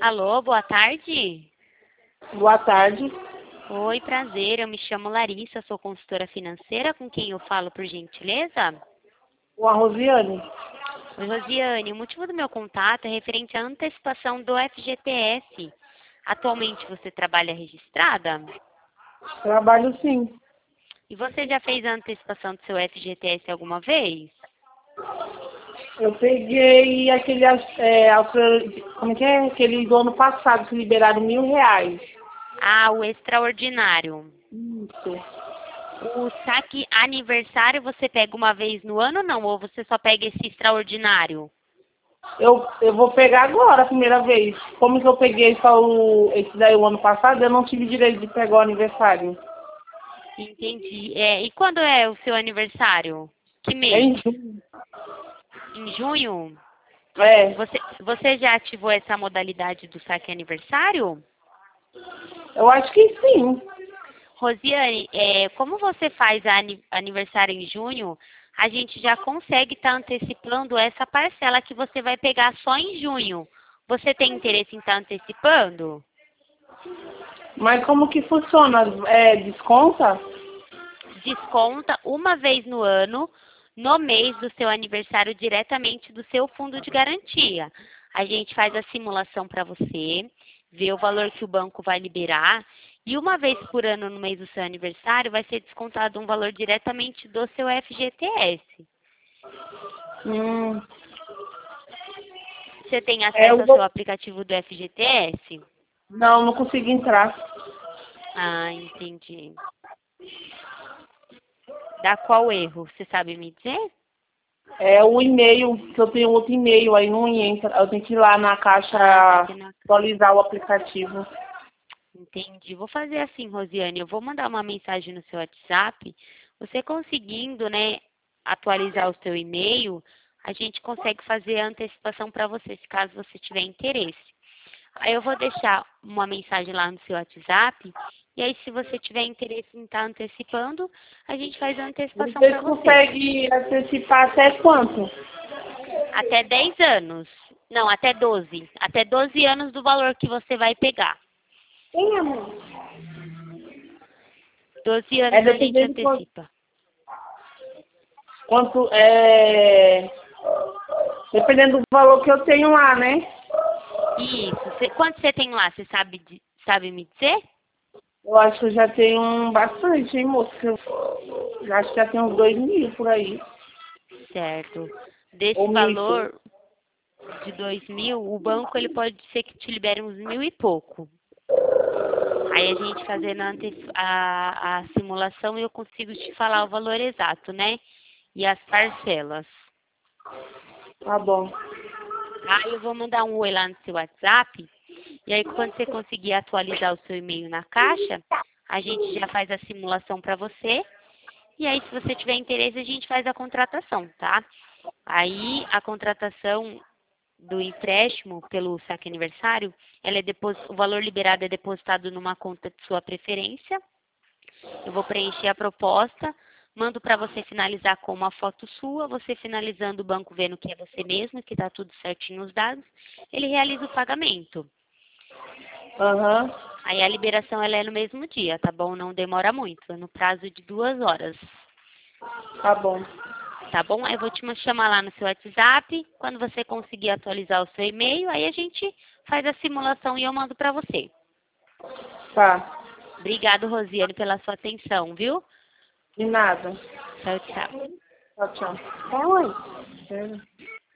Alô, boa tarde. Boa tarde. Oi, prazer. Eu me chamo Larissa, sou consultora financeira. Com quem eu falo, por gentileza? Com a Rosiane. Oi, Rosiane. O motivo do meu contato é referente à antecipação do FGTS. Atualmente você trabalha registrada? Trabalho sim. E você já fez a antecipação do seu FGTS alguma vez? Eu peguei aquele, como é que é? Aquele do ano passado que liberaram R$ 1.000. Ah, o extraordinário. Isso. O saque aniversário você pega uma vez no ano, não? Ou você só pega esse extraordinário? Eu vou pegar agora a primeira vez. Como que eu peguei só esse daí o ano passado, eu não tive direito de pegar o aniversário. Entendi. E quando é o seu aniversário? Que É mês? em junho. Em junho? É, Você já ativou essa modalidade do saque aniversário? eu acho que sim. Rosiane, como você faz aniversário em junho, a gente já consegue estar antecipando essa parcela que você vai pegar só em junho. Você tem interesse em estar antecipando? Mas como que funciona? Desconta? Desconta uma vez no ano, no mês do seu aniversário, diretamente do seu fundo de garantia. A gente faz a simulação para você, vê o valor que o banco vai liberar, e uma vez por ano, no mês do seu aniversário, vai ser descontado um valor diretamente do seu FGTS. Hum, Você tem eu acesso ao seu vou... aplicativo do FGTS? Não consegui entrar. Ah, entendi. Dá qual erro? Você sabe me dizer? É o e-mail, que eu tenho outro e-mail, aí não entra. Eu tenho que ir lá na Ah, tá caixa aqui na... atualizar o aplicativo. Entendi. Vou fazer assim, Rosiane. Eu vou mandar uma mensagem no seu WhatsApp. Você conseguindo, né, atualizar o seu e-mail, a gente consegue fazer a antecipação para você, se caso você tiver interesse. Aí eu vou deixar uma mensagem lá no seu WhatsApp. E aí, se você tiver interesse em estar antecipando, a gente faz a antecipação Vocês para você. conseguem antecipar até quanto? Até 10 anos. Não, até 12. Até 12 anos do valor que você vai pegar. Sim, amor. 12 É anos a gente dependendo de antecipa. dependendo do valor que eu tenho lá, né? Isso. Quanto você tem lá? Você sabe me dizer? Eu acho que eu já tenho bastante, hein, moço? Eu acho que já tenho uns 2.000 por aí. Certo. Ou Desse 1.100. valor de 2.000, o banco ele pode ser que te libere uns 1.000 e pouco. Aí a gente fazendo a simulação eu consigo te falar o valor exato, né? E as parcelas. Tá bom. Aí eu vou mandar um oi lá no seu WhatsApp. E aí quando você conseguir atualizar o seu e-mail na caixa, a gente já faz a simulação para você. E aí, se você tiver interesse, a gente faz a contratação, tá? Aí, a contratação do empréstimo pelo saque aniversário, o valor liberado é depositado numa conta de sua preferência. Eu vou preencher a proposta, mando para você finalizar com uma foto sua, você finalizando o banco vendo que é você mesmo, que está tudo certinho os dados, ele realiza o pagamento. Aham. Aí a liberação ela é no mesmo dia, tá bom? Não demora muito, é no prazo de 2 horas. Tá bom. Tá bom? Aí eu vou te chamar lá no seu WhatsApp. Quando você conseguir atualizar o seu e-mail, aí a gente faz a simulação e eu mando para você. Tá. Obrigado, Rosiane, pela sua atenção, viu? De nada. Tchau, tchau. Tchau, tchau. Até hoje.